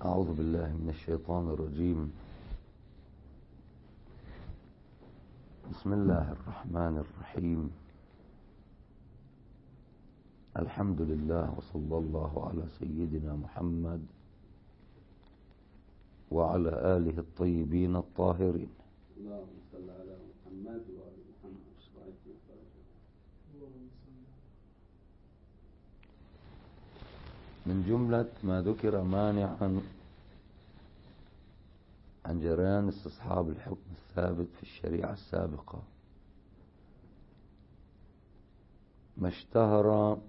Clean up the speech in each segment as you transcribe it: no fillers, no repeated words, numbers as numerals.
أعوذ بالله من الشيطان الرجيم. بسم الله الرحمن الرحيم. الحمد لله وصلى الله على سيدنا محمد وعلى آله الطيبين الطاهرين. اللهم صل على محمد وعلى محمد. من جملة ما ذكر مانعا عن جريان استصحاب الحكم الثابت في الشريعة السابقة ما اشتهر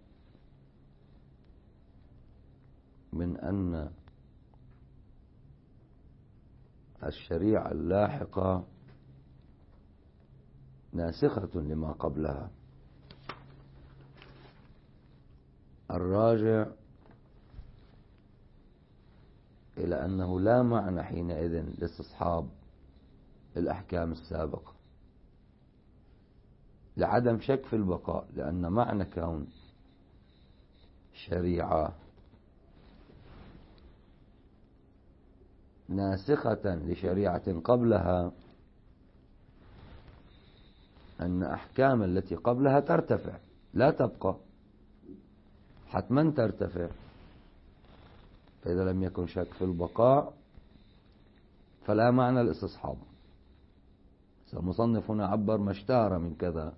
من أن الشريعة اللاحقة ناسخة لما قبلها. الراجع إلى أنه لا معنى حينئذ لاستصحاب الأحكام السابقة لعدم شك في البقاء، لأن معنى كون شريعة ناسخة لشريعة قبلها أن أحكام التي قبلها ترتفع لا تبقى، حتما ترتفع. فإذا لم يكن شك في البقاء فلا معنى الاستصحاب. المصنف هنا عبر ما اشتهر من كذا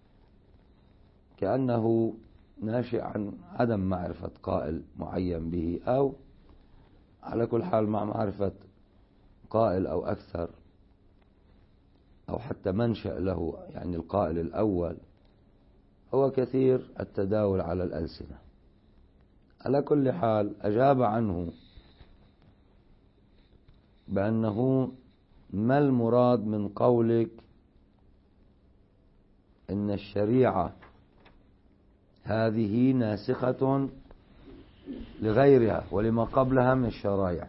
كأنه ناشئ عن عدم معرفة قائل معين به، أو على كل حال مع معرفة قائل أو أكثر، أو حتى منشأ له، يعني القائل الأول هو كثير التداول على الألسنة. على كل حال أجاب عنه بأنه ما المراد من قولك إن الشريعة هذه ناسخة لغيرها ولما قبلها من الشرائع؟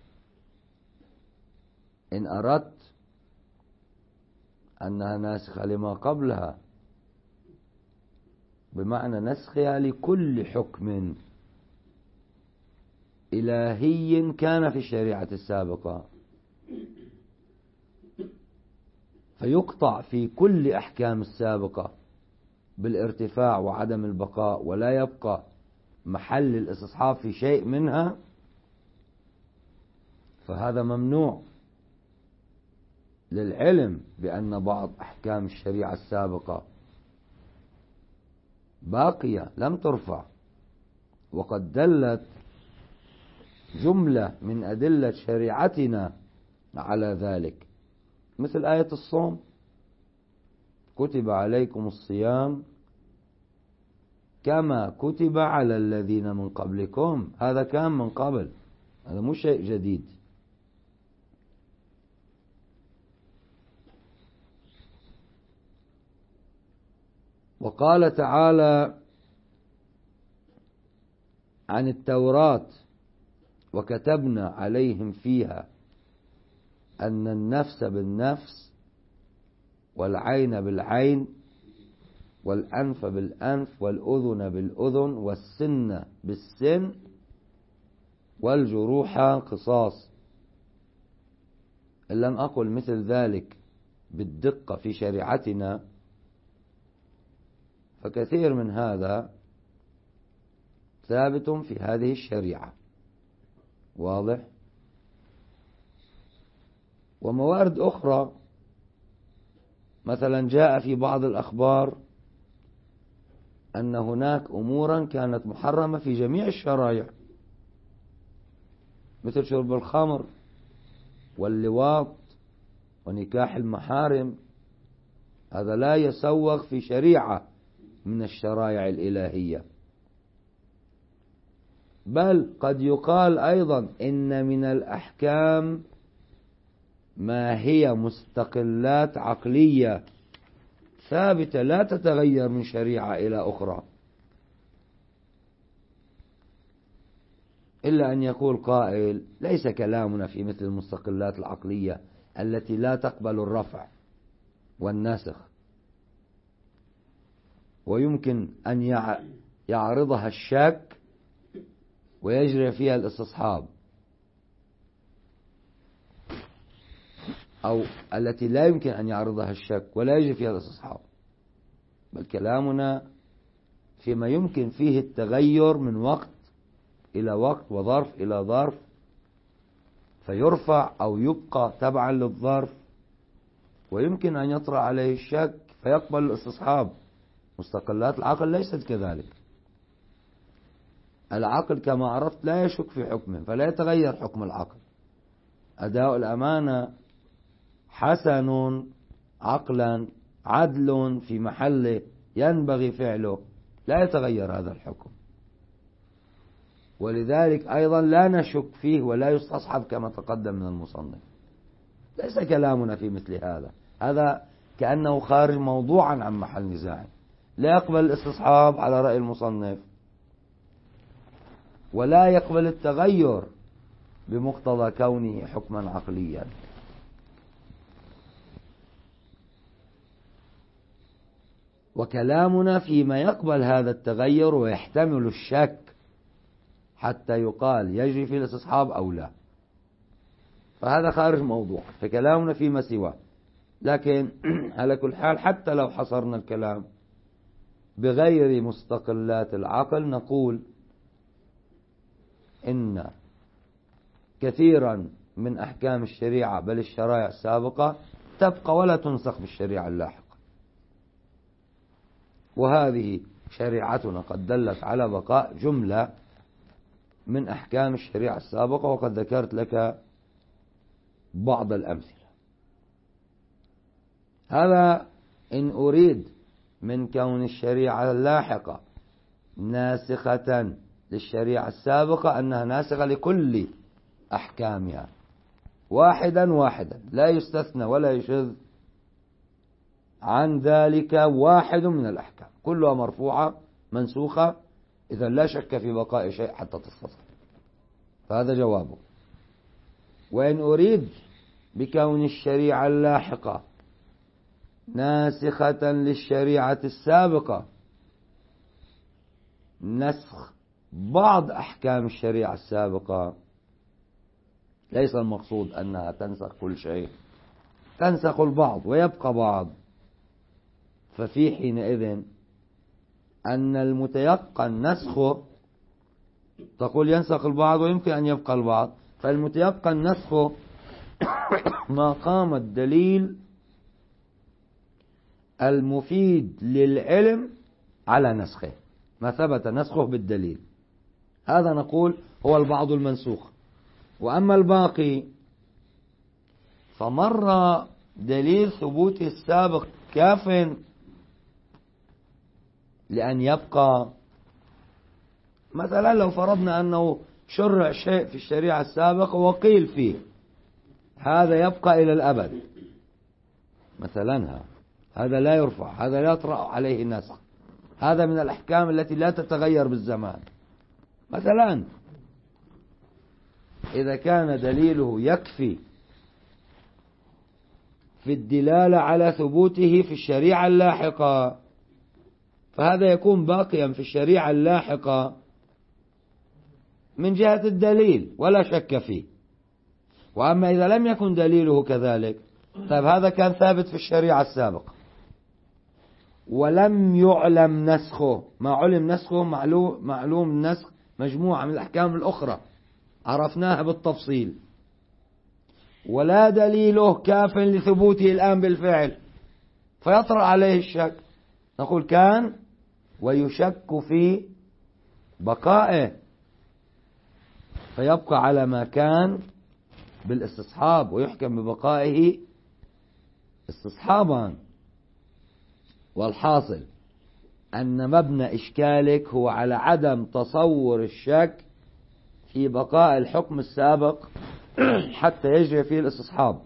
إن أردت أنها ناسخة لما قبلها بمعنى نسخها لكل حكم إلهي كان في الشريعة السابقة، فيقطع في كل أحكام السابقة بالارتفاع وعدم البقاء، ولا يبقى محل الاستصحاب في شيء منها، فهذا ممنوع، للعلم بأن بعض أحكام الشريعة السابقة باقية لم ترفع، وقد دلت جملة من أدلة شريعتنا على ذلك، مثل آية الصوم: كتب عليكم الصيام كما كتب على الذين من قبلكم. هذا كان من قبل، هذا مش شيء جديد. وقال تعالى عن التوراة: وكتبنا عليهم فيها أن النفس بالنفس والعين بالعين والأنف بالأنف والأذن بالأذن والسن بالسن والجروح قصاص. إن لم أقل مثل ذلك بالدقة في شريعتنا، فكثير من هذا ثابت في هذه الشريعة، واضح. وموارد أخرى، مثلا جاء في بعض الأخبار أن هناك أمورا كانت محرمة في جميع الشرائع، مثل شرب الخمر واللواط ونكاح المحارم. هذا لا يسوغ في شريعة من الشرائع الإلهية. بل قد يقال أيضا إن من الأحكام ما هي مستقلات عقلية ثابتة لا تتغير من شريعة إلى أخرى، إلا أن يقول قائل: ليس كلامنا في مثل المستقلات العقلية التي لا تقبل الرفع والنسخ، ويمكن أن يعرضها الشك ويجري فيها الاستصحاب. أو التي لا يمكن أن يعرضها الشك ولا يجري فيها الاستصحاب، بل كلامنا فيما يمكن فيه التغير من وقت إلى وقت وظرف إلى ظرف، فيرفع أو يبقى تبعا للظرف، ويمكن أن يطرأ عليه الشك فيقبل الاستصحاب. مستقلات العقل ليست كذلك. العقل كما عرفت لا يشك في حكمه، فلا يتغير حكم العقل. أداء الأمانة حسن عقلا، عدل في محله ينبغي فعله، لا يتغير هذا الحكم. ولذلك أيضا لا نشك فيه ولا يستصحب كما تقدم من المصنف. ليس كلامنا في مثل هذا، هذا كأنه خارج موضوعا عن محل نزاع. لا يقبل الاستصحاب على رأي المصنف، ولا يقبل التغير بمقتضى كونه حكما عقليا. وكلامنا فيما يقبل هذا التغير ويحتمل الشك حتى يقال يجري في الاستصحاب أو لا، فهذا خارج موضوع، فكلامنا فيما سواه. لكن على كل حال حتى لو حصرنا الكلام بغير مستقلات العقل، نقول إن كثيرا من أحكام الشريعة بل الشرائع السابقة تبقى ولا تنسخ بالشريعة اللاحقة، وهذه شريعتنا قد دلت على بقاء جملة من أحكام الشريعة السابقة، وقد ذكرت لك بعض الأمثلة. هذا إن أريد من كون الشريعة اللاحقة ناسخة للشريعة السابقة أنها ناسخة لكل أحكامها واحدا واحدا، لا يستثنى ولا يشذ عن ذلك واحد من الأحكام، كلها مرفوعة منسوخة، إذا لا شك في بقاء شيء حتى تستصحب. فهذا جوابه. وإن أريد بكون الشريعة اللاحقة ناسخة للشريعة السابقة نسخ بعض أحكام الشريعة السابقة، ليس المقصود أنها تنسخ كل شيء، تنسخ البعض ويبقى بعض. ففي حينئذ أن المتيقن نسخه، تقول ينسخ البعض ويمكن أن يبقى البعض، فالمتيقن نسخه ما قام الدليل المفيد للعلم على نسخه، ما ثبت نسخه بالدليل، هذا نقول هو البعض المنسوخ. وأما الباقي فمر دليل ثبوته السابق كاف لأن يبقى. مثلا لو فرضنا أنه شرع شيء في الشريعة السابقة وقيل فيه هذا يبقى إلى الأبد، مثلا هذا لا يرفع، هذا لا يطرأ عليه النسخ، هذا من الأحكام التي لا تتغير بالزمان. مثلا إذا كان دليله يكفي في الدلالة على ثبوته في الشريعة اللاحقة، فهذا يكون باقيا في الشريعة اللاحقة من جهة الدليل ولا شك فيه. وأما إذا لم يكن دليله كذلك، طيب هذا كان ثابت في الشريعة السابقة ولم يعلم نسخه، ما علم نسخه معلوم نسخ مجموعة من الأحكام الأخرى عرفناها بالتفصيل، ولا دليله كاف لثبوته الآن بالفعل، فيطرأ عليه الشك، نقول كان ويشك في بقائه، فيبقى على ما كان بالاستصحاب ويحكم ببقائه استصحابا. والحاصل أن مبنى إشكالك هو على عدم تصور الشك في بقاء الحكم السابق حتى يجري فيه الاستصحاب.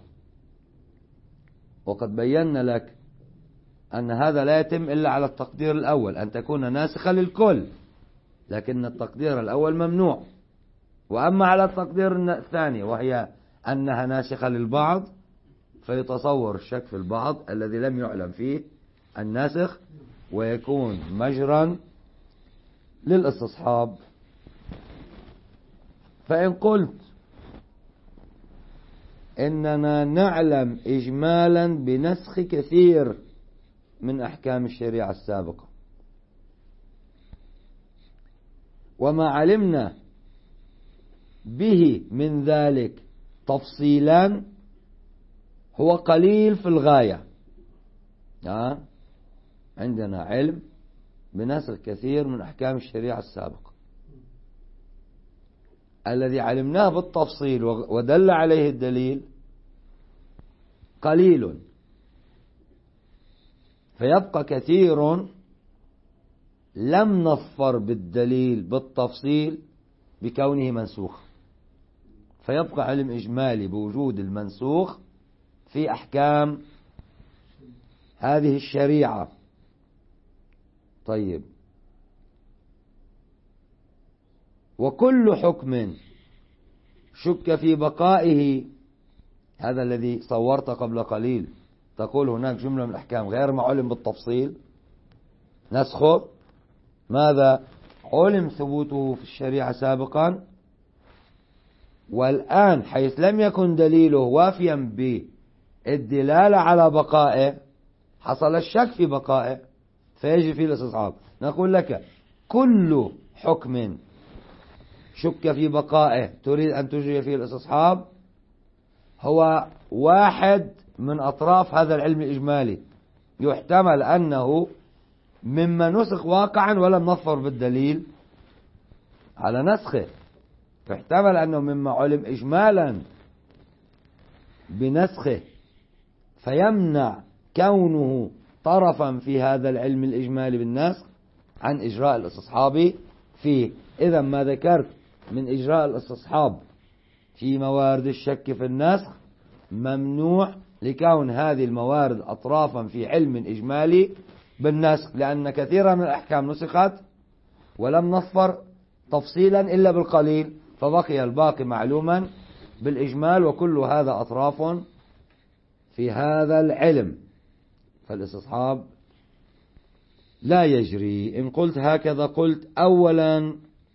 وقد بينا لك أن هذا لا يتم إلا على التقدير الأول، أن تكون ناسخة للكل، لكن التقدير الأول ممنوع. وأما على التقدير الثاني وهي أنها ناسخة للبعض، فيتصور الشك في البعض الذي لم يعلم فيه الناسخ ويكون مجرا للاستصحاب. فإن قلت إننا نعلم إجمالا بنسخ كثير من أحكام الشريعة السابقة، وما علمنا به من ذلك تفصيلا هو قليل في الغاية. عندنا علم بنسخ كثير من أحكام الشريعة السابقة، الذي علمناه بالتفصيل ودل عليه الدليل قليل، فيبقى كثير لم نظفر بالدليل بالتفصيل بكونه منسوخ، فيبقى علم إجمالي بوجود المنسوخ في أحكام هذه الشريعة. طيب، وكل حكم شك في بقائه، هذا الذي صورت قبل قليل، تقول هناك جملة من الأحكام غير ما علم بالتفصيل نسخه، ماذا علم ثبوته في الشريعة سابقا، والآن حيث لم يكن دليله وافيا بالدلالة على بقائه حصل الشك في بقائه فيجي فيه الاستصحاب. نقول لك كل حكم شك في بقائه تريد أن تجري فيه الاستصحاب هو واحد من أطراف هذا العلم الإجمالي، يحتمل أنه مما نسخ واقعا ولم نظفر بالدليل على نسخه، يحتمل أنه مما علم إجمالا بنسخه فيمنع كونه طرفا في هذا العلم الإجمالي بالنسخ عن إجراء الاستصحاب فيه. إذا ما ذكرت من إجراء الاستصحاب في موارد الشك في النسخ ممنوع لكون هذه الموارد أطرافا في علم إجمالي بالنسخ، لأن كثيرا من الأحكام نسخت ولم نظفر تفصيلا إلا بالقليل، فبقي الباقي معلوما بالإجمال، وكل هذا أطراف في هذا العلم، فالاستصحاب لا يجري. إن قلت هكذا قلت أولا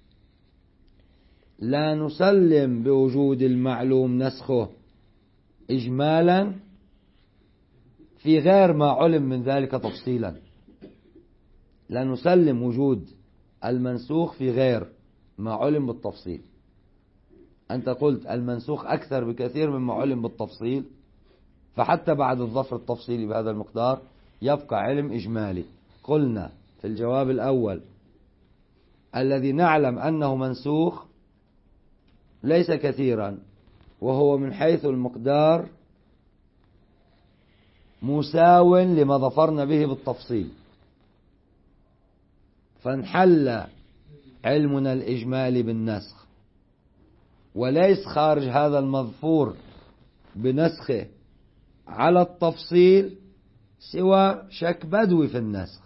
لا نسلم بوجود المعلوم نسخه إجمالا في غير ما علم من ذلك تفصيلا، لا نسلم وجود المنسوخ في غير ما علم بالتفصيل. أنت قلت المنسوخ أكثر بكثير مما علم بالتفصيل، فحتى بعد الظفر التفصيلي بهذا المقدار يبقى علم إجمالي. قلنا في الجواب الأول الذي نعلم أنه منسوخ ليس كثيرا، وهو من حيث المقدار مساو لما ظفرنا به بالتفصيل، فانحل علمنا الإجمالي بالنسخ، وليس خارج هذا المظفور بنسخه على التفصيل سوى شك بدوي في النسخ،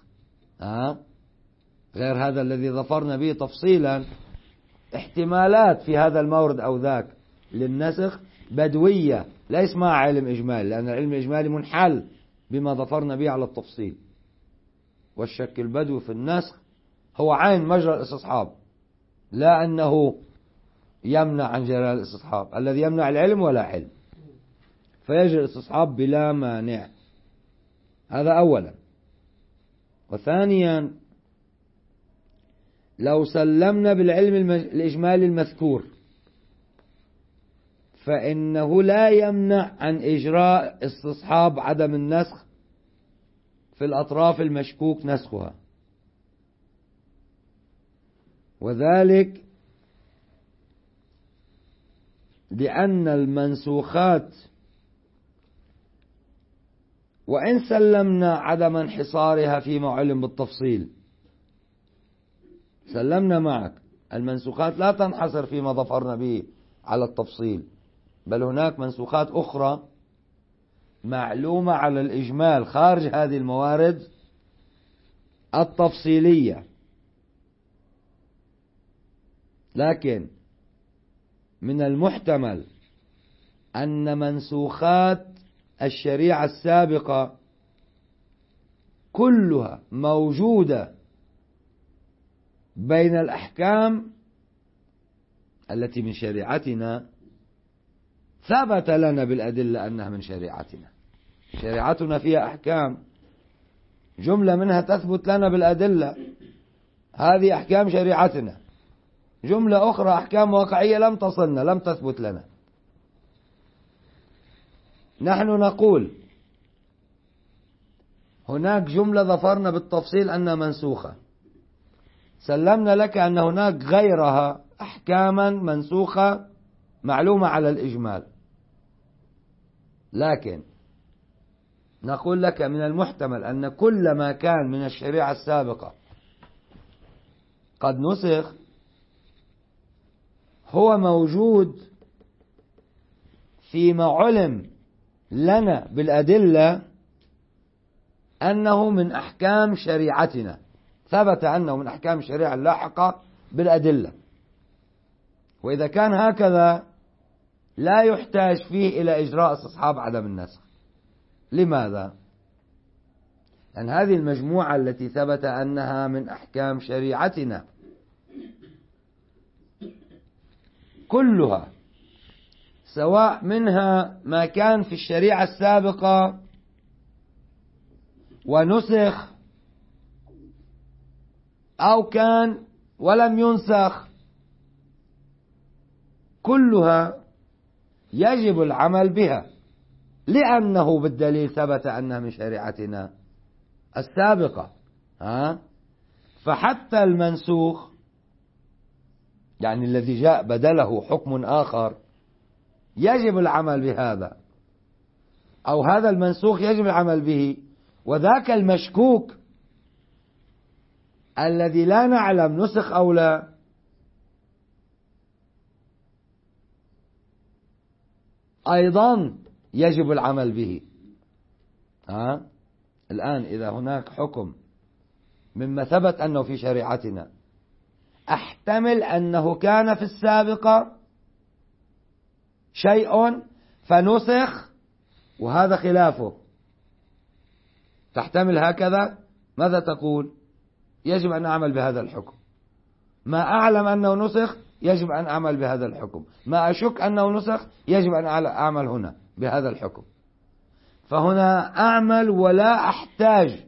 غير هذا الذي ظفرنا به تفصيلا احتمالات في هذا المورد أو ذاك للنسخ بدوية ليس مع علم إجمالي، لأن العلم الإجمالي منحل بما ظفرنا به على التفصيل، والشك البدوي في النسخ هو عين مجرى الاستصحاب، لا أنه يمنع عن جرى الاستصحاب، الذي يمنع العلم ولا علم، فيجري الاستصحاب بلا مانع. هذا أولا. وثانيا لو سلمنا بالعلم الإجمالي المذكور فإنه لا يمنع عن إجراء استصحاب عدم النسخ في الأطراف المشكوك نسخها، وذلك لأن المنسوخات وإن سلمنا عدم انحصارها فيما علم بالتفصيل، سلمنا معك المنسوخات لا تنحصر فيما ظفرنا به على التفصيل، بل هناك منسوخات أخرى معلومة على الإجمال خارج هذه الموارد التفصيلية، لكن من المحتمل أن منسوخات الشريعة السابقة كلها موجودة بين الأحكام التي من شريعتنا ثبت لنا بالأدلة أنها من شريعتنا. شريعتنا فيها أحكام، جملة منها تثبت لنا بالأدلة، هذه أحكام شريعتنا. جملة أخرى أحكام واقعية لم تصلنا، لم تثبت لنا. نحن نقول هناك جملة ظفرنا بالتفصيل أنها منسوخة، سلمنا لك أن هناك غيرها أحكاما منسوخة معلومة على الإجمال، لكن نقول لك من المحتمل أن كل ما كان من الشريعة السابقة قد نسخ هو موجود فيما علم لنا بالأدلة أنه من أحكام شريعتنا، ثبت أنه من أحكام الشريعة اللاحقة بالأدلة. وإذا كان هكذا لا يحتاج فيه إلى إجراء استصحاب عدم النسخ. لماذا؟ لأن هذه المجموعة التي ثبت أنها من أحكام شريعتنا كلها، سواء منها ما كان في الشريعة السابقة ونسخ أو كان ولم ينسخ، كلها يجب العمل بها، لأنه بالدليل ثبت أنها من شريعتنا السابقة. فحتى المنسوخ، يعني الذي جاء بدله حكم آخر، يجب العمل بهذا، أو هذا المنسوخ يجب العمل به. وذاك المشكوك الذي لا نعلم نسخ أو لا، أيضا يجب العمل به. الآن إذا هناك حكم مما ثبت أنه في شريعتنا، أحتمل أنه كان في السابقة شيء فنسخ وهذا خلافه، تحتمل هكذا، ماذا تقول؟ يجب أن أعمل بهذا الحكم. ما أعلم أنه نسخ يجب أن أعمل بهذا الحكم، ما أشك أنه نسخ يجب أن أعمل هنا بهذا الحكم. فهنا أعمل ولا أحتاج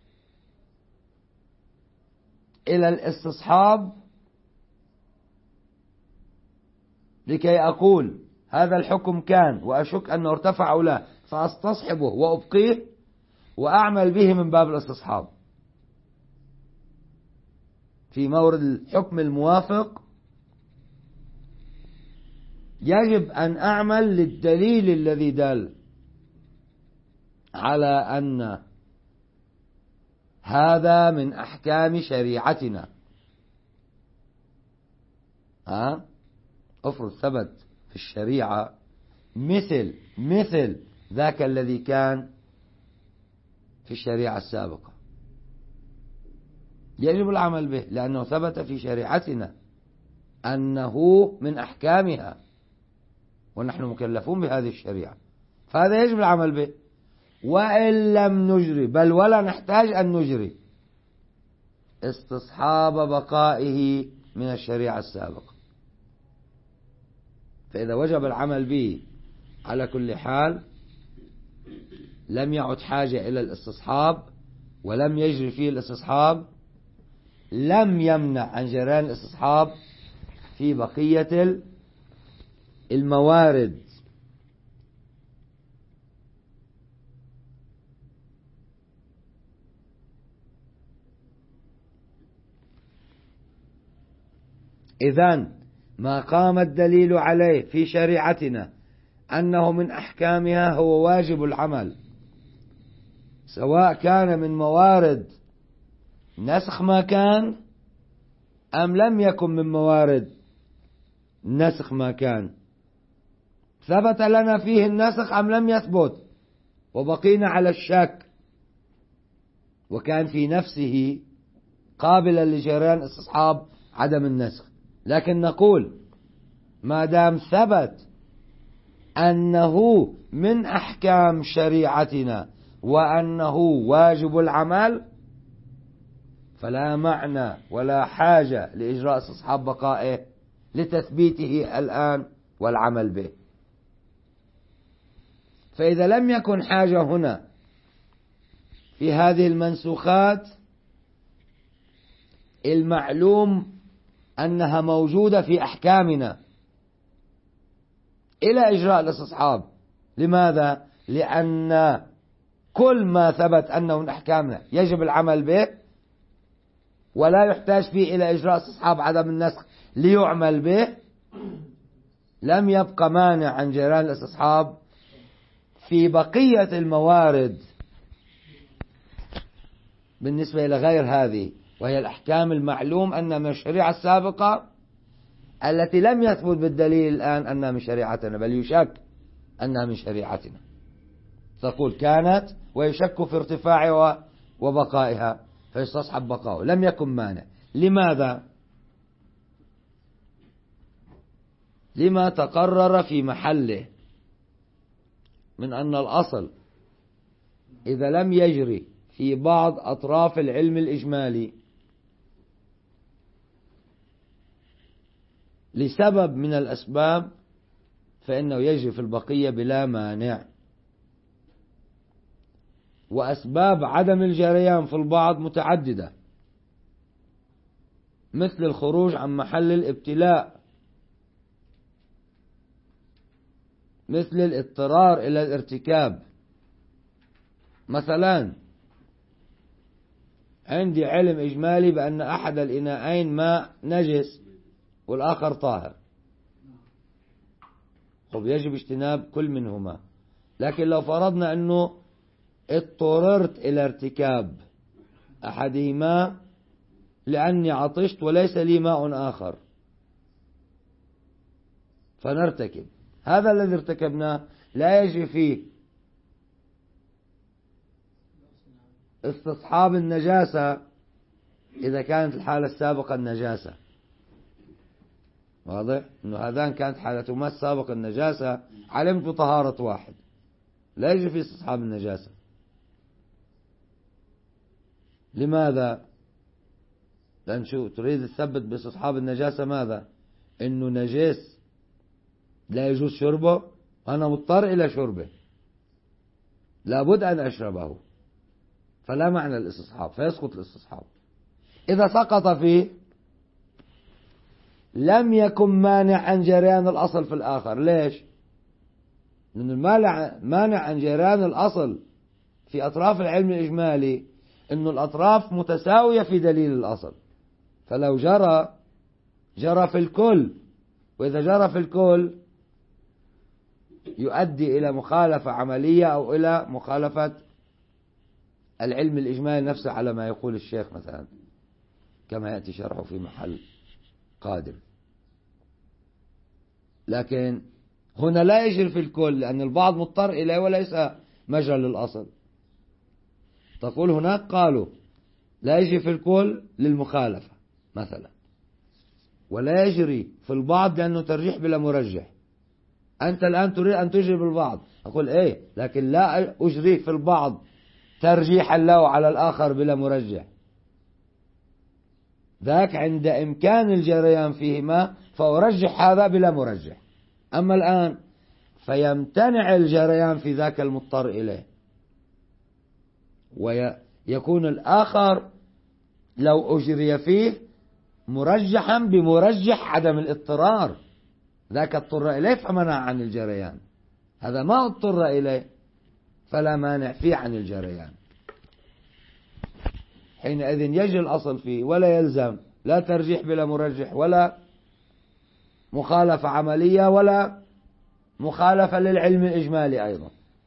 إلى الاستصحاب لكي أقول هذا الحكم كان وأشك أنه ارتفع أو لا، فأستصحبه وأبقيه وأعمل به من باب الاستصحاب. في مورد الحكم الموافق يجب أن أعمل للدليل الذي دل على أن هذا من أحكام شريعتنا. افرض ثبت في الشريعة مثل ذاك الذي كان في الشريعة السابقة، يجب العمل به، لأنه ثبت في شريعتنا أنه من أحكامها ونحن مكلفون بهذه الشريعة، فهذا يجب العمل به. وإن لم نجري، بل ولا نحتاج أن نجري استصحاب بقائه من الشريعة السابقة، فإذا وجب العمل به على كل حال لم يعد حاجة إلى الاستصحاب ولم يجري فيه الاستصحاب، لم يمنع عن جريان الاستصحاب في بقية الموارد. إذن ما قام الدليل عليه في شريعتنا أنه من أحكامها هو واجب العمل، سواء كان من موارد نسخ ما كان أم لم يكن من موارد نسخ ما كان. ثبت لنا فيه النسخ أم لم يثبت، وبقينا على الشك، وكان في نفسه قابلا لجريان استصحاب عدم النسخ. لكن نقول ما دام ثبت أنه من أحكام شريعتنا وأنه واجب العمل، فلا معنى ولا حاجة لإجراء استصحاب بقائه لتثبيته الآن والعمل به. فإذا لم يكن حاجة هنا في هذه المنسوخات، المعلوم أنها موجودة في أحكامنا إلى إجراء الاستصحاب. لماذا؟ لأن كل ما ثبت أنه من أحكامنا يجب العمل به، ولا يحتاج فيه إلى إجراء استصحاب عدم النسخ ليعمل به. لم يبقى مانع عن جريان الاستصحاب في بقية الموارد بالنسبة إلى غير هذه، وهي الأحكام المعلوم أنها من الشريعة السابقة التي لم يثبت بالدليل الآن أنها من شريعتنا، بل يشك أنها من شريعتنا. تقول كانت ويشك في ارتفاعها وبقائها فيستصحب بقاؤه، لم يكن مانع. لماذا؟ لما تقرر في محله من أن الأصل إذا لم يجري في بعض أطراف العلم الإجمالي لسبب من الأسباب فإنه يجري في البقية بلا مانع. وأسباب عدم الجريان في البعض متعددة، مثل الخروج عن محل الابتلاء، مثل الاضطرار إلى الارتكاب. مثلا عندي علم إجمالي بأن أحد الإناءين ماء نجس والآخر طاهر، طب يجب اجتناب كل منهما. لكن لو فرضنا أنه اضطررت إلى ارتكاب أحدهما لأني عطشت وليس لي ماء آخر، فنرتكب هذا الذي ارتكبناه، لا يجري فيه استصحاب النجاسة إذا كانت الحالة السابقة النجاسة. واضح؟ أنه هذان كانت حالتهما السابقة النجاسة، علمت بطهارة واحد، لا يجري فيه استصحاب النجاسة. لماذا؟ لأن شو تريد تثبت باستصحاب النجاسة؟ ماذا؟ إنه نجس لا يجوز شربه، أنا مضطر إلى شربه، لابد أن أشربه، فلا معنى الاستصحاب، فيسقط الاستصحاب. إذا سقط فيه لم يكن مانع عن جريان الأصل في الآخر. ليش؟ لأن المانع عن جريان الأصل في أطراف العلم الإجمالي أن الأطراف متساوية في دليل الأصل، فلو جرى في الكل، وإذا جرى في الكل يؤدي إلى مخالفة عملية أو إلى مخالفة العلم الإجمالي نفسه على ما يقول الشيخ مثلا، كما يأتي شرحه في محل قادم. لكن هنا لا يجري في الكل لأن البعض مضطر إليه وليس مجرى للأصل. تقول هناك قالوا لا يجري في الكل للمخالفة مثلا، ولا يجري في البعض لأنه ترجيح بلا مرجح. أنت الآن تريد أن تجري بالبعض، أقول إيه، لكن لا أجري في البعض ترجيحا له على الآخر بلا مرجح، ذاك عند إمكان الجريان فيهما فأرجح هذا بلا مرجح. أما الآن فيمتنع الجريان في ذاك المضطر إليه، ويكون الآخر لو أجري فيه مرجحا بمرجح عدم الاضطرار، ذاك اضطر إليه فمنع عن الجريان، هذا ما اضطر إليه فلا مانع فيه عن الجريان. حينئذ يجري الأصل فيه ولا يلزم لا ترجيح بلا مرجح، ولا مخالفة عملية، ولا مخالفة للعلم الإجمالي أيضا.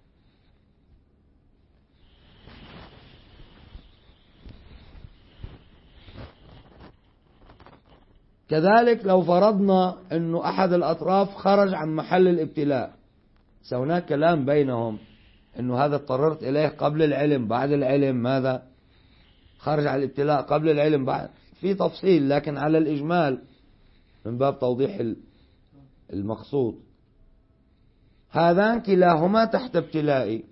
كذلك لو فرضنا أنه أحد الأطراف خرج عن محل الابتلاء، هناك كلام بينهم أنه هذا اضطررت إليه قبل العلم بعد العلم، ماذا خرج عن الابتلاء قبل العلم بعد، في تفصيل لكن على الإجمال من باب توضيح المقصود. هذان كلاهما تحت ابتلائي،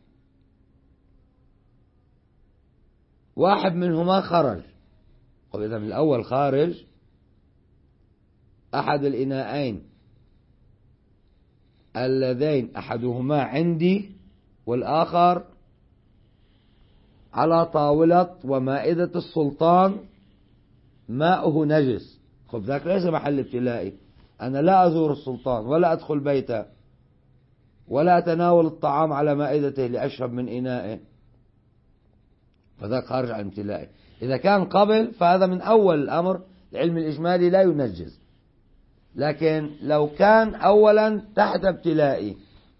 واحد منهما خرج، إذا من الأول خارج أحد الإناءين اللذين أحدهما عندي والآخر على طاولة ومائدة السلطان ماؤه نجس. خب ذاك ليس محل ابتلائي، أنا لا أزور السلطان ولا أدخل بيته ولا أتناول الطعام على مائدته لأشرب من إنائه، فذاك خارج عن ابتلائي. إذا كان قبل فهذا من أول الأمر، العلم الإجمالي لا ينجز. لكن لو كان أولا تحت ابتلائي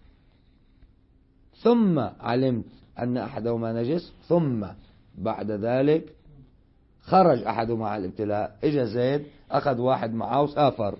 ثم علمت أن أحدهما نجس، ثم بعد ذلك خرج أحدهما على الابتلاء، إجا زيد أخذ واحد معه وسافر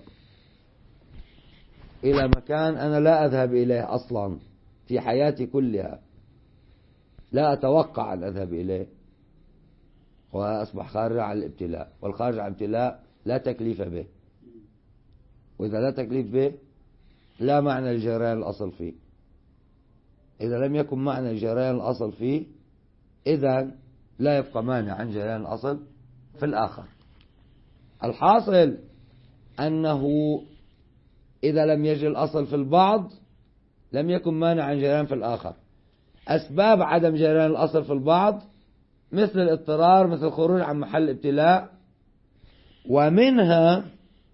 إلى مكان أنا لا أذهب إليه أصلا في حياتي كلها، لا أتوقع أن أذهب إليه، وأصبح خارج على الابتلاء. والخارج على الابتلاء لا تكليف به، وإذا لا تكليف به لا معنى لجريان الأصل فيه. إذا لم يكن معنى لجريان الأصل فيه إذا لا يبقى مانع عن جريان الأصل في الآخر. الحاصل أنه إذا لم يجري الأصل في البعض لم يكن مانع عن جريان في الآخر. أسباب عدم جريان الأصل في البعض مثل الاضطرار، مثل الخروج عن محل ابتلاء، ومنها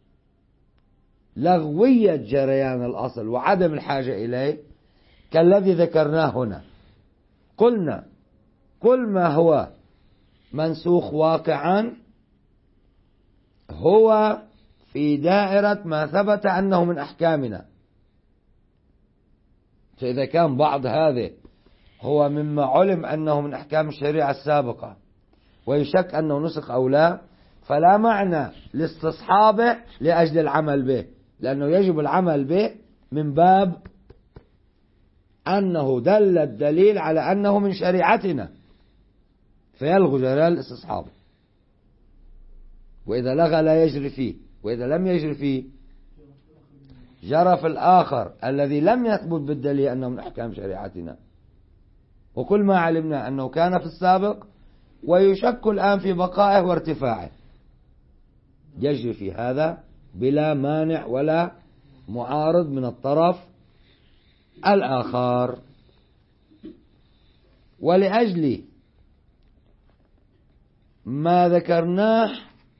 لغوية جريان الأصل وعدم الحاجة إليه كالذي ذكرناه هنا. قلنا كل ما هو منسوخ واقعا هو في دائرة ما ثبت أنه من أحكامنا. فإذا كان بعض هذه هو مما علم أنه من أحكام الشريعة السابقة ويشك أنه نسخ أو لا، فلا معنى لاستصحابه لأجل العمل به، لأنه يجب العمل به من باب أنه دل الدليل على أنه من شريعتنا، فيلغو جريان الاستصحاب. وإذا لغى لا يجري فيه، وإذا لم يجري فيه جرى في الآخر الذي لم يثبت بالدليل أنه من أحكام شريعتنا. وكل ما علمنا أنه كان في السابق ويشك الآن في بقائه وارتفاعه يجري في هذا بلا مانع ولا معارض من الطرف الآخر. ولأجل ما ذكرناه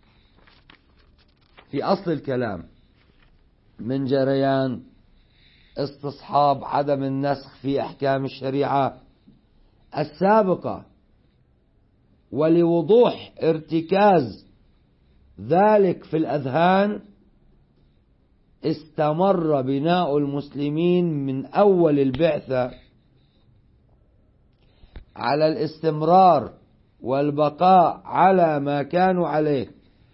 في أصل الكلام من جريان استصحاب عدم النسخ في أحكام الشريعة السابقة، ولوضوح ارتكاز ذلك في الأذهان، استمر بناء المسلمين من أول البعثة على الاستمرار والبقاء على ما كانوا عليه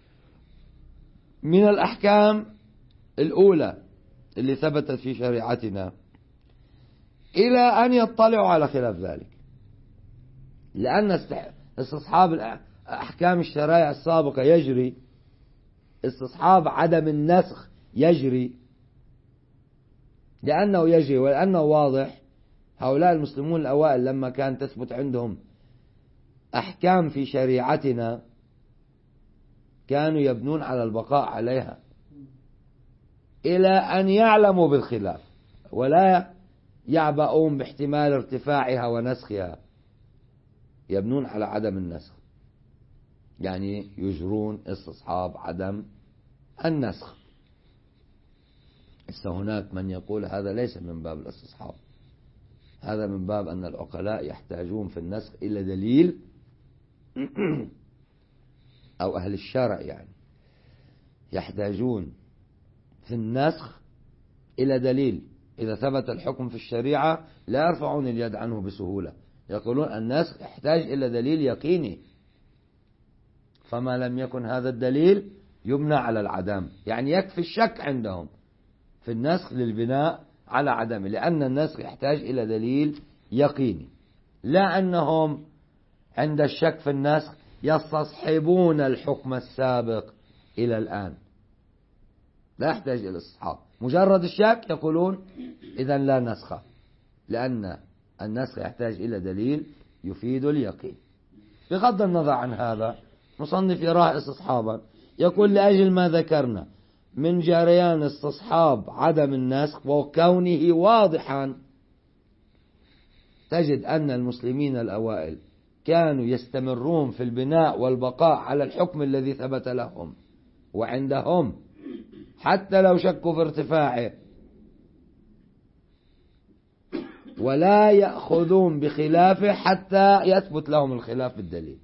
من الأحكام الأولى اللي ثبتت في شريعتنا إلى أن يطلعوا على خلاف ذلك. لأن استصحاب أحكام الشرائع السابقة يجري، استصحاب عدم النسخ يجري، لأنه يجري ولأنه واضح. هؤلاء المسلمون الأوائل لما كان تثبت عندهم أحكام في شريعتنا كانوا يبنون على البقاء عليها إلى أن يعلموا بالخلاف، ولا يعبؤون باحتمال ارتفاعها ونسخها، يبنون على عدم النسخ، يعني يجرون استصحاب عدم النسخ. هناك من يقول هذا ليس من باب الاستصحاب، هذا من باب أن العقلاء يحتاجون في النسخ إلى دليل أو أهل الشرع يعني يحتاجون في النسخ إلى دليل. إذا ثبت الحكم في الشريعة لا يرفعون اليد عنه بسهولة، يقولون النسخ يحتاج إلى دليل يقيني، فما لم يكن هذا الدليل يبنى على العدم، يعني يكفي الشك عندهم في النسخ للبناء على عدمه، لأن النسخ يحتاج إلى دليل يقيني. لا أنهم عند الشك في النسخ يستصحبون الحكم السابق إلى الآن، لا يحتاج إلى استصحاب، مجرد الشك يقولون إذن لا نسخ، لأن النسخ يحتاج إلى دليل يفيد اليقين. بغض النظر عن هذا مصنف يراه استصحابا، يقول لأجل ما ذكرنا من جريان استصحاب عدم النسخ وكونه واضحا تجد أن المسلمين الأوائل كانوا يستمرون في البناء والبقاء على الحكم الذي ثبت لهم وعندهم حتى لو شكوا في ارتفاعه، ولا يأخذون بخلافه حتى يثبت لهم الخلاف بالدليل.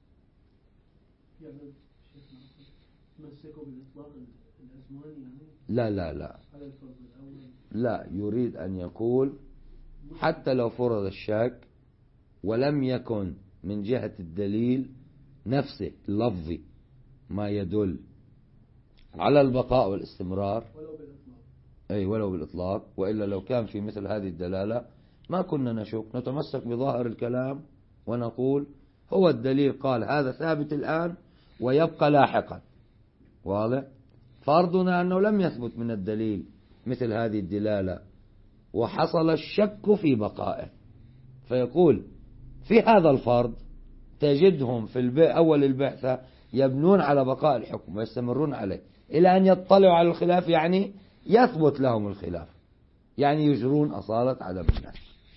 لا لا لا لا، يريد أن يقول حتى لو فرض الشك ولم يكن من جهة الدليل نفسه اللفظي ما يدل على البقاء والاستمرار، أي ولو بالإطلاق، وإلا لو كان في مثل هذه الدلالة ما كنا نشك، نتمسك بظاهر الكلام ونقول هو الدليل قال هذا ثابت الآن ويبقى لاحقا. واضح؟ فرضنا أنه لم يثبت من الدليل مثل هذه الدلالة وحصل الشك في بقائه، فيقول في هذا الفرض تجدهم في أول البعثة يبنون على بقاء الحكم ويستمرون عليه إلى أن يطلعوا على الخلاف، يعني يثبت لهم الخلاف، يعني يجرون أصالة عدم الناس.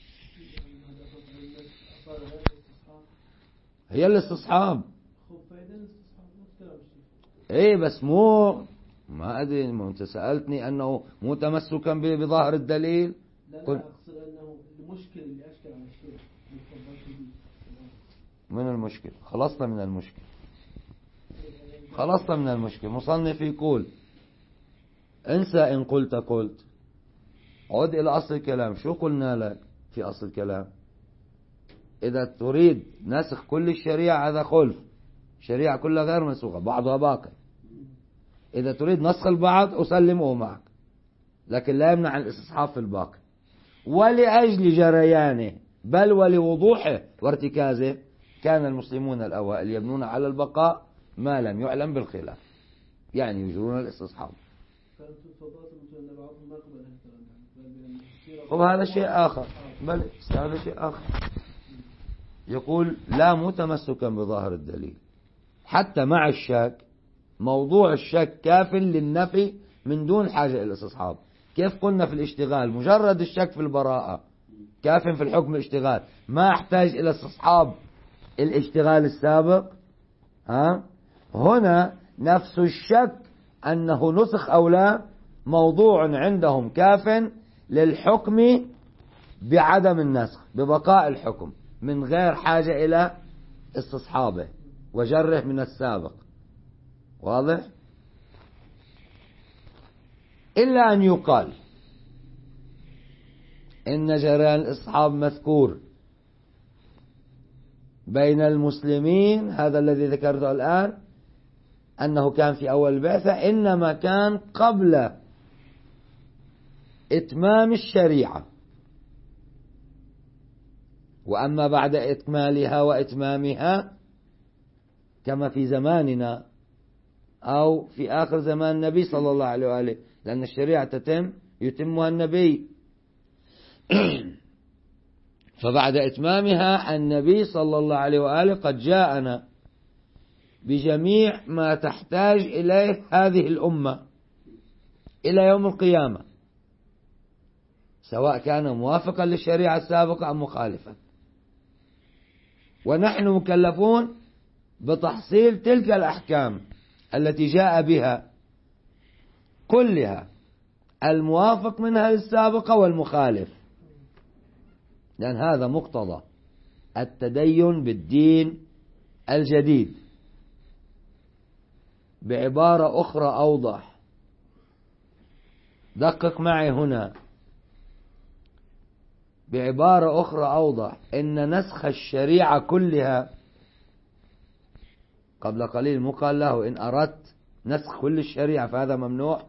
هي الاستصحاب. ايه بس ما أدري، أنت سألتني أنه مو تمسكا بظاهر الدليل. لا أقصد أنه المشكل اللي أشكل على الشيء من المشكل خلصنا من المشكل. مصنف يقول انسى إن قلت عد إلى أصل الكلام. شو قلنا لك في أصل الكلام؟ إذا تريد نسخ كل الشريعة هذا خلف، الشريعة كلها غير منسوخة بعضها باقي. إذا تريد نسخ البعض أسلمه معك، لكن لا يمنع الاستصحاب في الباقي. ولأجل جريانه بل ولوضوحه وارتكازه كان المسلمون الأوائل يبنون على البقاء ما لم يعلم بالخلاف، يعني يجرون الاستصحاب. وهذا شيء آخر، بل هذا شيء آخر. يقول لا متمسكا بظاهر الدليل حتى مع الشك، موضوع الشك كاف للنفي من دون حاجة إلى الاستصحاب. كيف قلنا في الاشتغال مجرد الشك في البراءة كاف في الحكم الاشتغال، ما احتاج إلى استصحاب الاشتغال السابق. هنا نفس الشك أنه نسخ أو لا موضوع عندهم كاف للحكم بعدم النسخ، ببقاء الحكم من غير حاجة إلى استصحابه وجره من السابق. واضح؟ إلا أن يقال إن جريان الاستصحاب مذكور بين المسلمين، هذا الذي ذكرته الآن أنه كان في أول البعثة، إنما كان قبل إتمام الشريعة، وأما بعد إكمالها وإتمامها كما في زماننا أو في آخر زمان النبي صلى الله عليه وآله، لأن الشريعة يتمها النبي. فبعد إتمامها النبي صلى الله عليه وآله قد جاءنا بجميع ما تحتاج إليه هذه الأمة إلى يوم القيامة، سواء كان موافقا للشريعة السابقة أم مخالفا، ونحن مكلفون بتحصيل تلك الأحكام التي جاء بها كلها، الموافق منها للسابقة والمخالف، لأن هذا مقتضى التدين بالدين الجديد. بعبارة أخرى أوضح، دقق معي هنا، بعبارة أخرى أوضح، إن نسخ الشريعة كلها قبل قليل مو قال له إن أردت نسخ كل الشريعة فهذا ممنوع.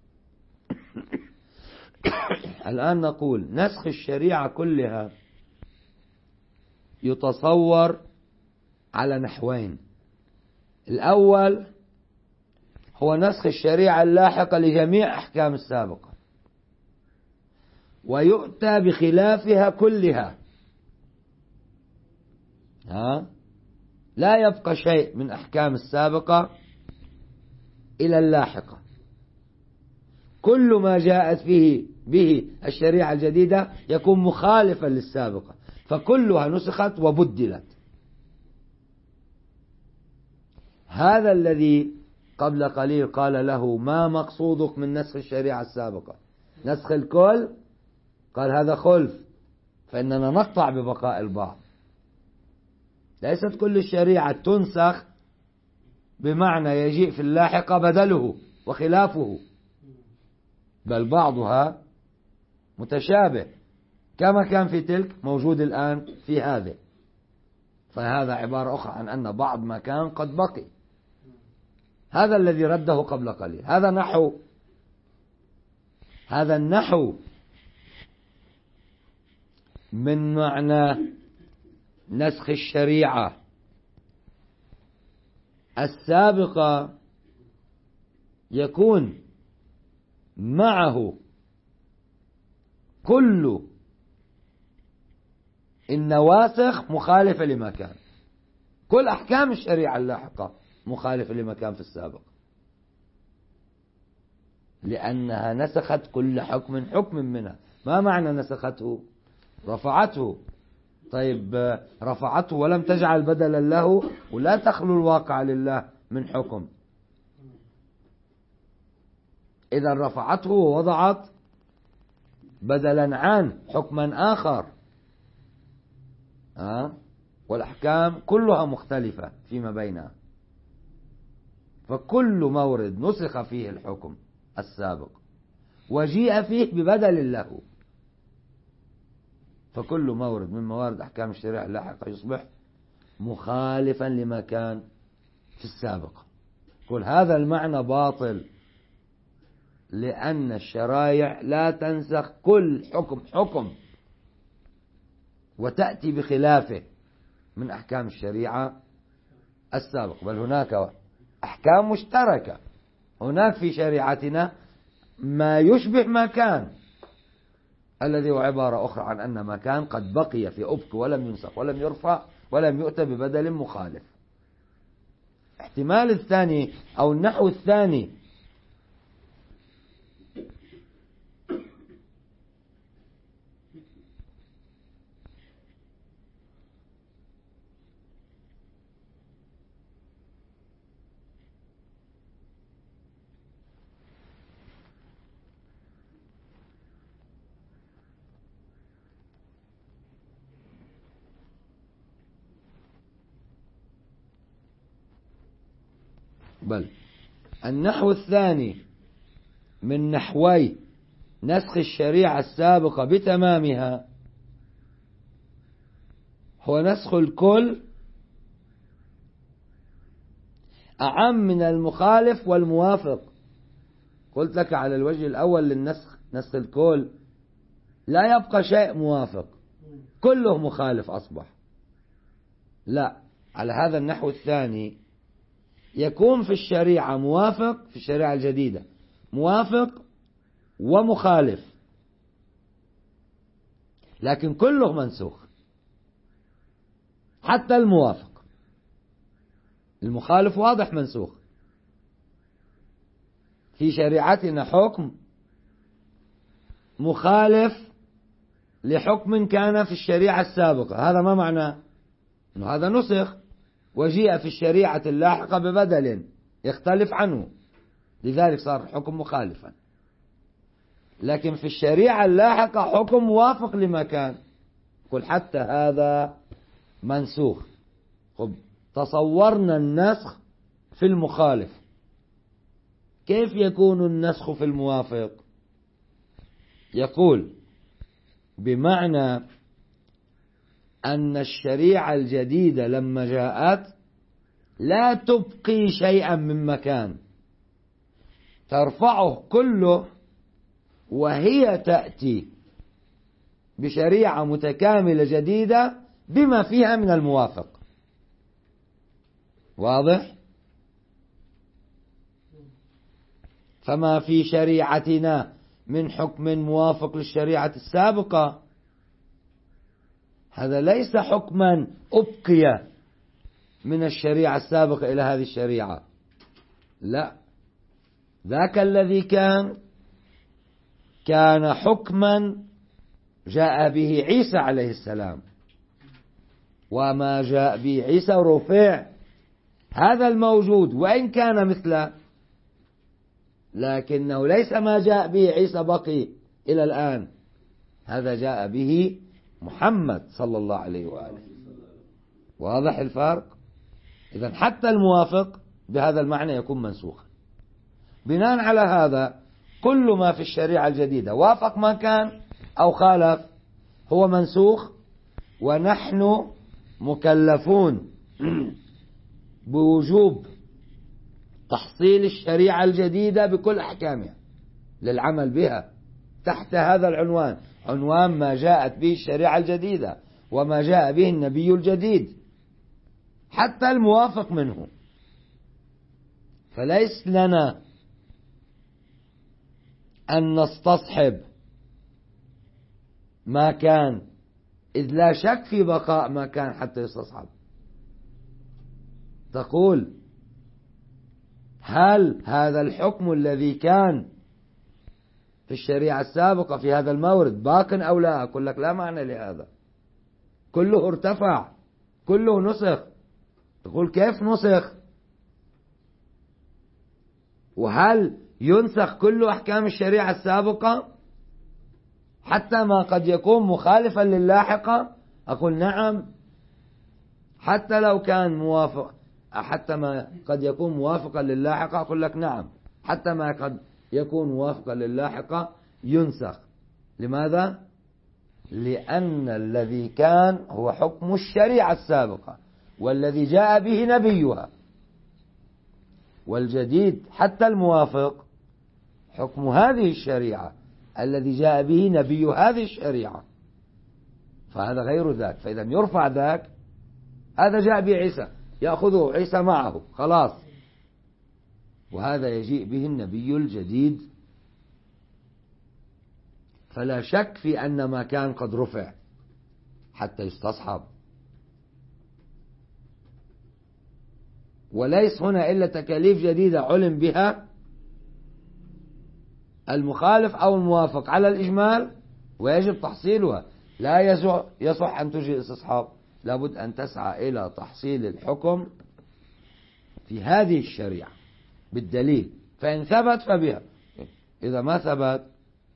الآن نقول نسخ الشريعة كلها يتصور على نحوين. الأول هو نسخ الشريعة اللاحقة لجميع أحكام السابقة، ويؤتى بخلافها كلها، لا يبقى شيء من أحكام السابقة إلى اللاحقة، كل ما جاءت به الشريعة الجديدة يكون مخالفا للسابقة، فكلها نسخت وبدلت. هذا الذي قبل قليل قال له ما مقصودك من نسخ الشريعة السابقة؟ نسخ الكل؟ قال هذا خلف، فإننا نقطع ببقاء البعض. ليست كل الشريعة تنسخ بمعنى يجيء في اللاحقة بدله وخلافه، بل بعضها متشابه كما كان في تلك موجود الآن في هذه، فهذا عبارة أخرى عن أن بعض ما كان قد بقي. هذا الذي رده قبل قليل. هذا النحو من معنى نسخ الشريعة السابقة يكون معه كل النواسخ مخالفة لما كان، كل أحكام الشريعة اللاحقة مخالفة لما كان في السابق، لأنها نسخت كل حكم منها. ما معنى نسخته؟ رفعته. طيب رفعته ولم تجعل بدلا له، ولا تخلو الواقع لله من حكم. إذا رفعته ووضعت بدلا عن حكما آخر، والأحكام كلها مختلفة فيما بينها، فكل مورد نسخ فيه الحكم السابق وجيء فيه ببدل له، فكل مورد من موارد أحكام الشريعة اللاحقة يصبح مخالفا لما كان في السابق. كل هذا المعنى باطل، لأن الشرائع لا تنسخ كل حكم وتأتي بخلافه من أحكام الشريعة السابق، بل هناك أحكام مشتركة. هناك في شريعتنا ما يشبه ما كان، الذي هو عبارة أخرى عن أن ما كان قد بقي في أبق ولم ينسخ ولم يرفع ولم يؤتى ببدل مخالف. احتمال الثاني أو النحو الثاني بل النحو الثاني من نحوي نسخ الشريعة السابقة بتمامها هو نسخ الكل أعم من المخالف والموافق. قلت لك على الوجه الأول للنسخ، نسخ الكل لا يبقى شيء موافق، كله مخالف أصبح. لا، على هذا النحو الثاني يكون في الشريعة موافق، في الشريعة الجديدة موافق ومخالف، لكن كله منسوخ حتى الموافق. المخالف واضح منسوخ. في شريعتنا حكم مخالف لحكم كان في الشريعة السابقة، هذا ما معناه؟ إنه هذا نسخ وجيء في الشريعة اللاحقة ببدل يختلف عنه، لذلك صار الحكم مخالفا. لكن في الشريعة اللاحقة حكم موافق لما كان، قل حتى هذا منسوخ. تصورنا النسخ في المخالف، كيف يكون النسخ في الموافق؟ يقول بمعنى أن الشريعة الجديدة لما جاءت لا تبقي شيئا من مكان، ترفعه كله وهي تأتي بشريعة متكاملة جديدة بما فيها من الموافق. واضح؟ فما في شريعتنا من حكم موافق للشريعة السابقة هذا ليس حكما أبقي من الشريعة السابقة إلى هذه الشريعة، لا، ذاك الذي كان حكما جاء به عيسى عليه السلام وما جاء به عيسى رفع. هذا الموجود وإن كان مثله، لكنه ليس ما جاء به عيسى بقي إلى الآن، هذا جاء به محمد صلى الله عليه وآله. واضح الفرق؟ إذن حتى الموافق بهذا المعنى يكون منسوخا. بناء على هذا كل ما في الشريعة الجديدة وافق ما كان أو خالف هو منسوخ، ونحن مكلفون بوجوب تحصيل الشريعة الجديدة بكل أحكامها للعمل بها تحت هذا العنوان، عنوان ما جاءت به الشريعة الجديدة وما جاء به النبي الجديد، حتى الموافق منه. فليس لنا أن نستصحب ما كان، إذ لا شك في بقاء ما كان حتى يستصحب. تقول هل هذا الحكم الذي كان في الشريعة السابقة في هذا المورد باق أو لا؟ أقول لك لا معنى لهذا، كله ارتفع، كله نسخ. تقول كيف نسخ؟ وهل ينسخ كل أحكام الشريعة السابقة حتى ما قد يكون مخالفا للاحقة؟ أقول نعم، حتى لو كان موافق، حتى ما قد يكون موافقا للاحقة. أقول لك نعم، حتى ما قد يكون موافقا للاحقة ينسخ. لماذا؟ لأن الذي كان هو حكم الشريعة السابقة والذي جاء به نبيها، والجديد حتى الموافق حكم هذه الشريعة الذي جاء به نبي هذه الشريعة، فهذا غير ذاك. فإذا يرفع ذاك، هذا جاء به عيسى يأخذه عيسى معه خلاص، وهذا يجيء به النبي الجديد. فلا شك في أن ما كان قد رفع حتى يستصحب. وليس هنا إلا تكاليف جديدة علم بها المخالف أو الموافق على الإجمال ويجب تحصيلها. لا يصح أن تجري استصحاب، لابد أن تسعى إلى تحصيل الحكم في هذه الشريعة بالدليل، فإن ثبت فبها، إذا ما ثبت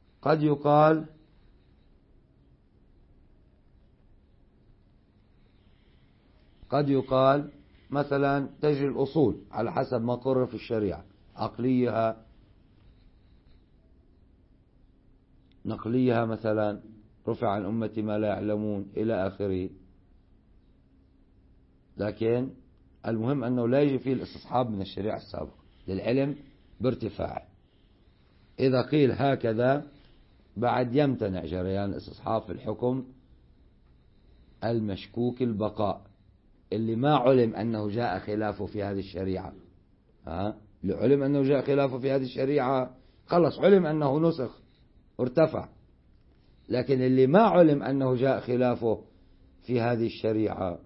قد يقال مثلا تجري الأصول على حسب ما قرر في الشريعة، عقليها نقليها، مثلا رفع عن أمتي ما لا يعلمون إلى آخره. لكن المهم أنه لا يجي فيه الاستصحاب من الشريعة السابقة للعلم بارتفاعه. إذا قيل هكذا بعد يمتنع جريان الاستصحاب في الحكم المشكوك البقاء اللي ما علم أنه جاء خلافه في هذه الشريعة. علم أنه جاء خلافه في هذه الشريعة خلص، علم أنه نسخ ارتفع. لكن اللي ما علم أنه جاء خلافه في هذه الشريعة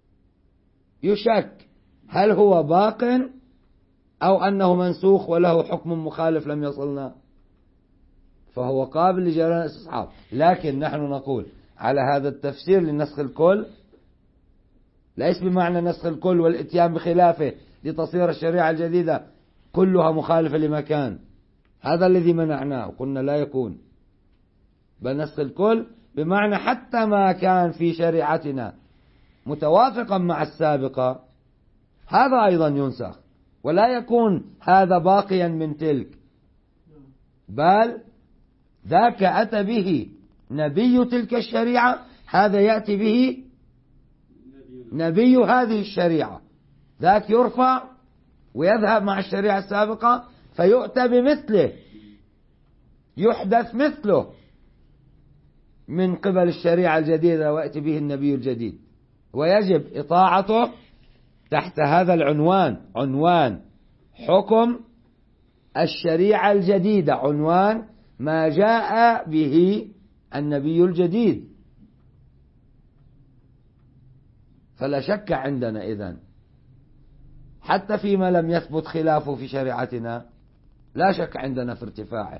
يشك هل هو باق أو أنه منسوخ وله حكم مخالف لم يصلنا، فهو قابل لجريان الاستصحاب. لكن نحن نقول على هذا التفسير لنسخ الكل، ليس بمعنى نسخ الكل والاتيان بخلافه لتصير الشريعة الجديدة كلها مخالفة لما كان، هذا الذي منعناه قلنا لا يكون. بل نسخ الكل بمعنى حتى ما كان في شريعتنا متوافقا مع السابقة هذا أيضا ينسخ، ولا يكون هذا باقيا من تلك، بل ذاك أتى به نبي تلك الشريعة، هذا يأتي به نبي هذه الشريعة، ذاك يرفع ويذهب مع الشريعة السابقة فيؤتى بمثله، يحدث مثله من قبل الشريعة الجديدة ويأتي به النبي الجديد، ويجب إطاعته تحت هذا العنوان، عنوان حكم الشريعة الجديدة، عنوان ما جاء به النبي الجديد. فلا شك عندنا إذن حتى فيما لم يثبت خلافه في شريعتنا لا شك عندنا في ارتفاعه،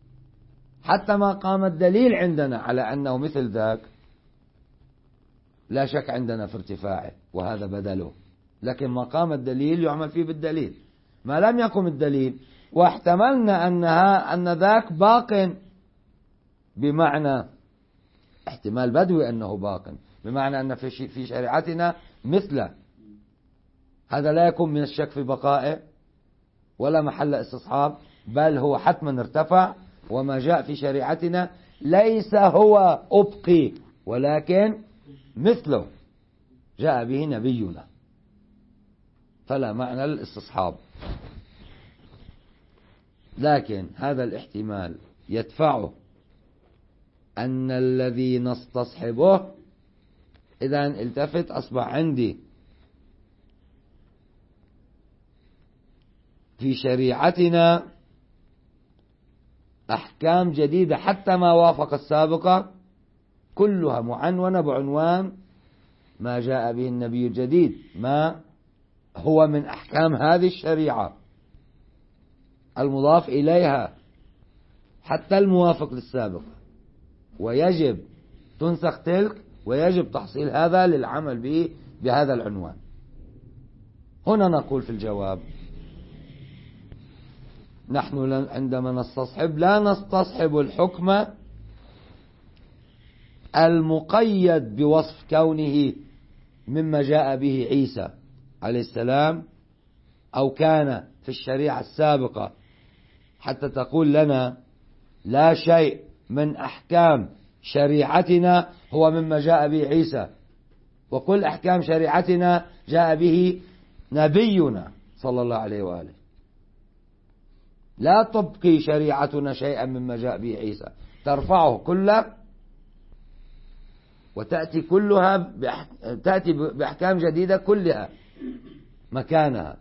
حتى ما قام الدليل عندنا على أنه مثل ذاك لا شك عندنا في ارتفاعه وهذا بدله، لكن مقام الدليل يعمل فيه بالدليل. ما لم يقم الدليل واحتملنا أن ذاك باق، بمعنى احتمال بدوي أنه باق، بمعنى أن في شريعتنا مثله، هذا لا يكون من الشك في بقائه ولا محل استصحاب، بل هو حتما ارتفع. وما جاء في شريعتنا ليس هو أبقي ولكن مثله جاء به نبينا، فلا معنى للاستصحاب. لكن هذا الاحتمال يدفعه أن الذي نستصحبه، إذا التفت أصبح عندي في شريعتنا أحكام جديدة حتى ما وافق السابقة، كلها معنونة بعنوان ما جاء به النبي الجديد، ما هو من أحكام هذه الشريعة المضاف إليها حتى الموافق للسابق، ويجب تنسخ تلك ويجب تحصيل هذا للعمل به بهذا العنوان. هنا نقول في الجواب: نحن عندما نستصحب لا نستصحب الحكم المقيد بوصف كونه مما جاء به عيسى عليه السلام أو كان في الشريعة السابقة، حتى تقول لنا لا شيء من أحكام شريعتنا هو مما جاء به عيسى، وكل أحكام شريعتنا جاء به نبينا صلى الله عليه وآله. لا تبقي شريعتنا شيئا مما جاء به عيسى، ترفعه كله وتأتي كلها تأتي بأحكام جديدة كلها مكانها.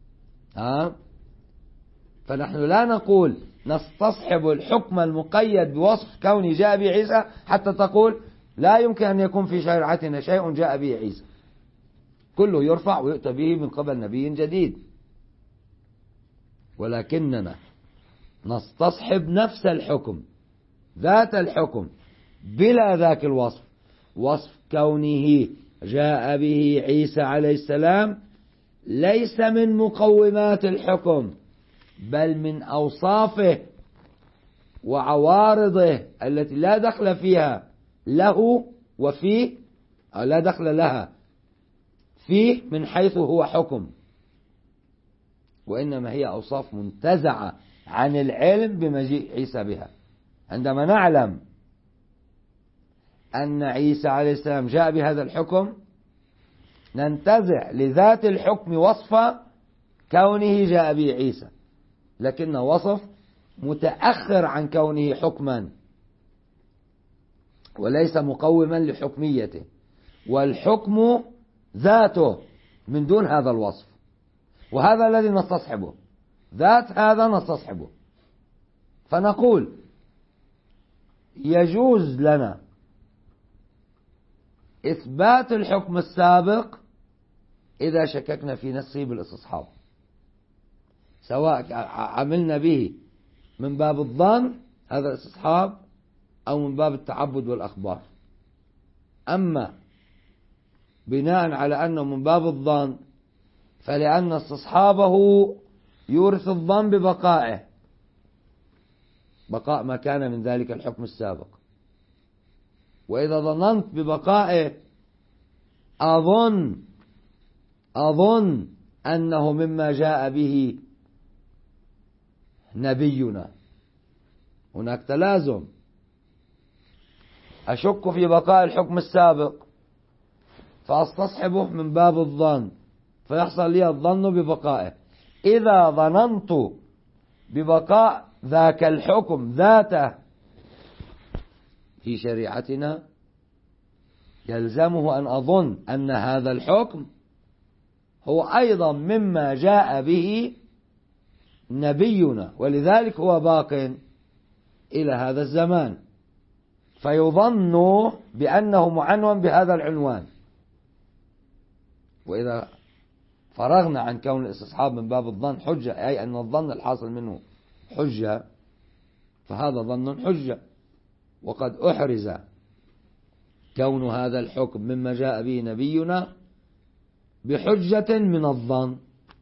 فنحن لا نقول نستصحب الحكم المقيد بوصف كونه جاء به عيسى حتى تقول لا يمكن أن يكون في شريعتنا شيء جاء به عيسى، كله يرفع ويؤتى به من قبل نبي جديد. ولكننا نستصحب نفس الحكم، ذات الحكم، بلا ذاك الوصف، وصف كونه جاء به عيسى عليه السلام ليس من مقومات الحكم، بل من أوصافه وعوارضه التي لا دخل فيها له وفيه، أو لا دخل لها فيه من حيث هو حكم، وإنما هي أوصاف منتزعة عن العلم بمجيء عيسى بها. عندما نعلم أن عيسى عليه السلام جاء بهذا الحكم ننتزع لذات الحكم وصف كونه جاء به عيسى، لكنه وصف متأخر عن كونه حكما وليس مقوما لحكميته، والحكم ذاته من دون هذا الوصف، وهذا الذي نستصحبه، ذات هذا نستصحبه. فنقول يجوز لنا إثبات الحكم السابق إذا شككنا في نفسه بالاستصحاب، سواء عملنا به من باب الظن هذا الاستصحاب أو من باب التعبد والأخبار. أما بناء على أنه من باب الظن فلأن استصحابه يورث الظن ببقائه، بقاء ما كان من ذلك الحكم السابق. وإذا ظننت ببقائه أظن أنه مما جاء به نبينا، هناك تلازم. أشك في بقاء الحكم السابق فأستصحبه من باب الظن فيحصل لي الظن ببقائه. إذا ظننت ببقاء ذاك الحكم ذاته في شريعتنا يلزمه أن أظن أن هذا الحكم هو أيضا مما جاء به نبينا، ولذلك هو باق إلى هذا الزمان، فيظن بأنه معنون بهذا العنوان. وإذا فرغنا عن كون الاستصحاب من باب الظن حجة، أي أن الظن الحاصل منه حجة، فهذا ظن حجة. وقد أحرز كون هذا الحكم مما جاء به نبينا بحجة من الظن.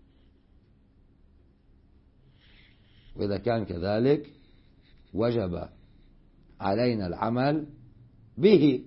وإذا كان كذلك وجب علينا العمل به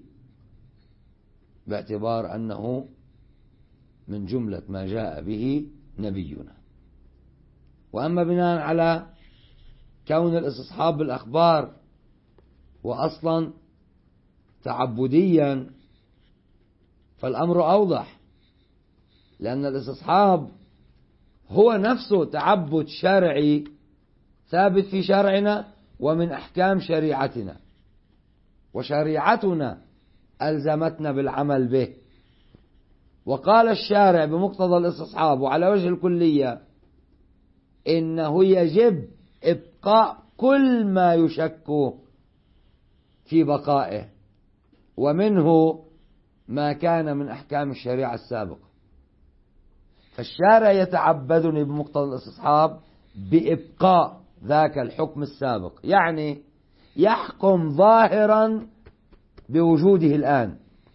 باعتبار أنه من جملة ما جاء به نبينا. وأما بناء على كون الاستصحاب بالأخبار وأصلا تعبديا فالأمر أوضح، لأن الاستصحاب هو نفسه تعبد شرعي ثابت في شرعنا ومن أحكام شريعتنا، وشريعتنا ألزمتنا بالعمل به. وقال الشارع بمقتضى الاستصحاب وعلى وجه الكلية إنه يجب إبقاء كل ما يشك في بقائه، ومنه ما كان من أحكام الشريعة السابقة. فالشارع يتعبدني بمقتضى الاستصحاب بإبقاء ذاك الحكم السابق، يعني يحكم ظاهرا بوجوده الآن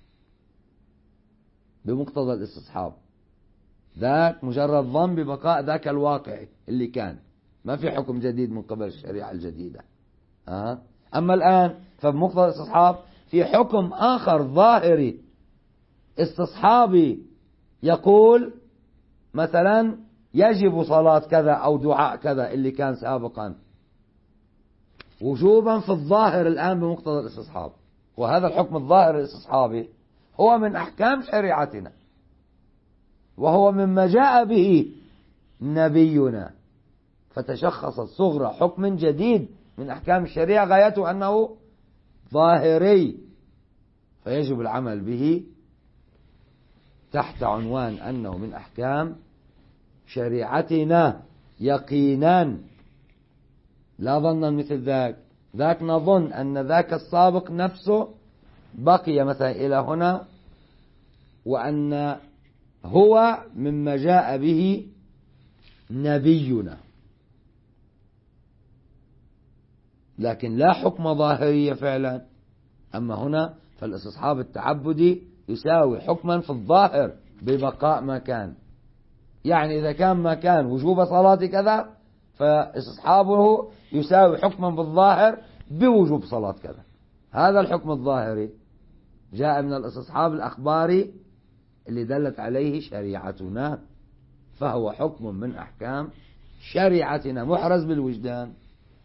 بمقتضى الاستصحاب. ذاك مجرد ظن ببقاء ذاك الواقع اللي كان، ما في حكم جديد من قبل الشريعة الجديدة. أما الآن فبمقتضى الاستصحاب في حكم آخر ظاهري استصحابي يقول مثلا يجب صلاة كذا أو دعاء كذا اللي كان سابقا وجوبا في الظاهر الآن بمقتضى الاستصحاب. وهذا الحكم الظاهر الاستصحابي هو من أحكام شريعتنا، وهو مما جاء به نبينا، فتشخصت صغرى حكم جديد من أحكام الشريعة غايته أنه ظاهري، فيجب العمل به تحت عنوان أنه من أحكام شريعتنا يقينا، لا ظنا مثل ذاك نظن أن ذاك السابق نفسه بقي مثلا إلى هنا، وأن هو مما جاء به نبينا، لكن لا حكم ظاهرية فعلا. أما هنا فالاستصحاب التعبدي يساوي حكما في الظاهر ببقاء ما كان. يعني إذا كان ما كان وجوب صلاة كذا فاستصحابه يساوي حكما بالظاهر بوجوب صلاة كذا. هذا الحكم الظاهري جاء من الاستصحاب الأخباري اللي دلت عليه شريعتنا، فهو حكم من أحكام شريعتنا محرز بالوجدان،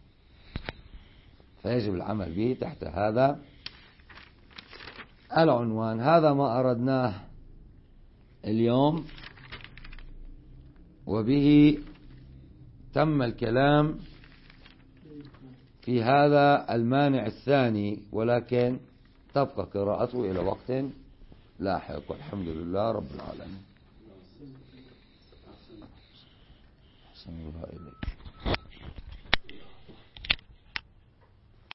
فيجب العمل به تحت هذا العنوان. هذا ما أردناه اليوم، وبه تم الكلام في هذا المانع الثاني، ولكن تبقى قراءته إلى وقت لاحق، والحمد لله رب العالمين. أحسن الله إليك.